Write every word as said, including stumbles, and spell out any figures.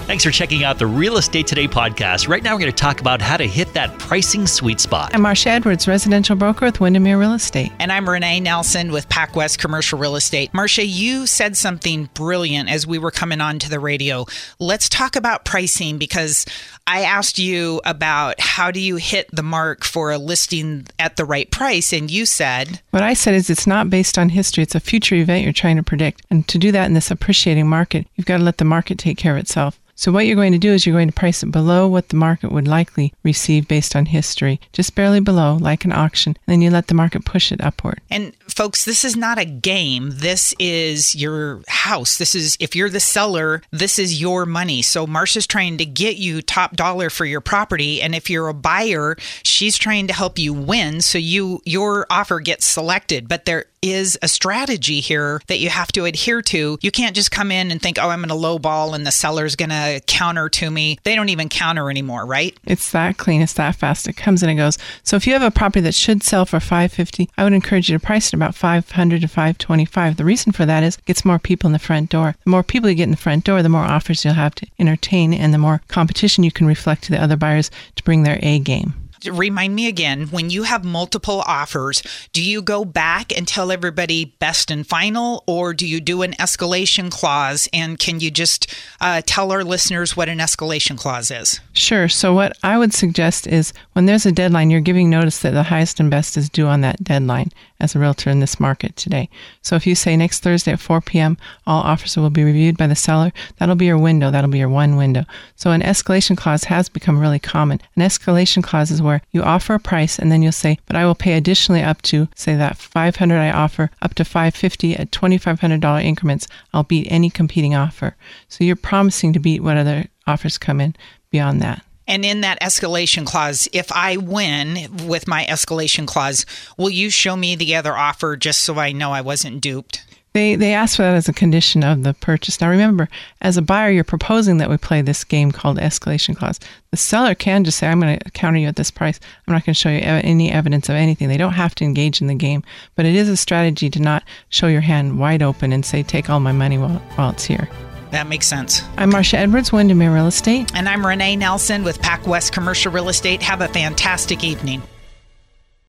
Thanks for checking out the Real Estate Today podcast. Right now, we're going to talk about how to hit that pricing sweet spot. I'm Marcia Edwards, residential broker with Windermere Real Estate. And I'm Renee Nelson with PacWest Commercial Real Estate. Marcia, you said something brilliant as we were coming on to the radio. Let's talk about pricing, because I asked you about how do you hit the mark for a listing at the right price, and you said... What I said is it's not based on history. It's a future event you're trying to predict. And to do that in this appreciating market, you've got to let the market take care of itself. So what you're going to do is you're going to price it below what the market would likely receive based on history, just barely below, like an auction, and then you let the market push it upward. And folks, this is not a game. This is your house. This is, if you're the seller, this is your money. So Marcia's trying to get you top dollar for your property. And if you're a buyer, she's trying to help you win so you your offer gets selected. But there is a strategy here that you have to adhere to. You can't just come in and think, oh, I'm going to lowball and the seller's going to counter to me. They don't even counter anymore, right? It's that clean. It's that fast. It comes and it goes. So if you have a property that should sell for five hundred fifty dollars, I would encourage you to price it about five hundred dollars to five hundred twenty-five dollars. The reason for that is it gets more people in the front door. The more people you get in the front door, the more offers you'll have to entertain, and the more competition you can reflect to the other buyers to bring their A game. Remind me again, when you have multiple offers, do you go back and tell everybody best and final, or do you do an escalation clause? And can you just uh, tell our listeners what an escalation clause is? Sure. So what I would suggest is when there's a deadline, you're giving notice that the highest and best is due on that deadline as a realtor in this market today. So if you say next Thursday at four p.m., all offers will be reviewed by the seller, that'll be your window. That'll be your one window. So an escalation clause has become really common. An escalation clause is where you offer a price and then you'll say, but I will pay additionally up to, say that five hundred dollars I offer, up to five hundred fifty dollars at twenty-five hundred dollars increments. I'll beat any competing offer. So you're promising to beat what other offers come in beyond that. And in that escalation clause, if I win with my escalation clause, will you show me the other offer just so I know I wasn't duped? They they ask for that as a condition of the purchase. Now remember, as a buyer, you're proposing that we play this game called escalation clause. The seller can just say, I'm going to counter you at this price. I'm not going to show you any evidence of anything. They don't have to engage in the game. But it is a strategy to not show your hand wide open and say, take all my money while, while it's here. That makes sense. I'm Marcia Edwards, Windermere Real Estate. And I'm Renee Nelson with PacWest Commercial Real Estate. Have a fantastic evening.